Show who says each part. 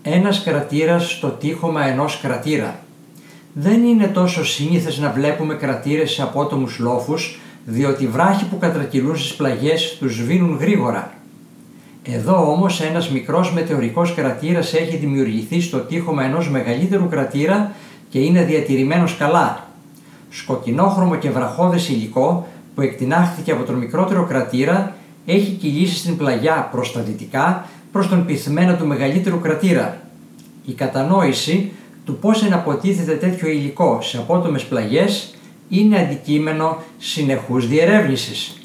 Speaker 1: Ένας κρατήρας στο τείχομα ενός κρατήρα. Δεν είναι τόσο σύνηθες να βλέπουμε κρατήρες σε απότομους λόφους, διότι οι βράχοι που κατρακυλούν στις πλαγιές τους σβήνουν γρήγορα. Εδώ όμως ένας μικρός μετεωρικός κρατήρας έχει δημιουργηθεί στο τείχομα ενός μεγαλύτερου κρατήρα και είναι διατηρημένος καλά. Σκοτεινόχρωμο και βραχώδες υλικό που εκτινάχθηκε από τον μικρότερο κρατήρα έχει κυλήσει στην πλαγιά προς τα δυτικά, προς τον πυθμένα του μεγαλύτερου κρατήρα. Η κατανόηση του πώς εναποτίθεται τέτοιο υλικό σε απότομες πλαγιές είναι αντικείμενο συνεχούς διερεύνησης.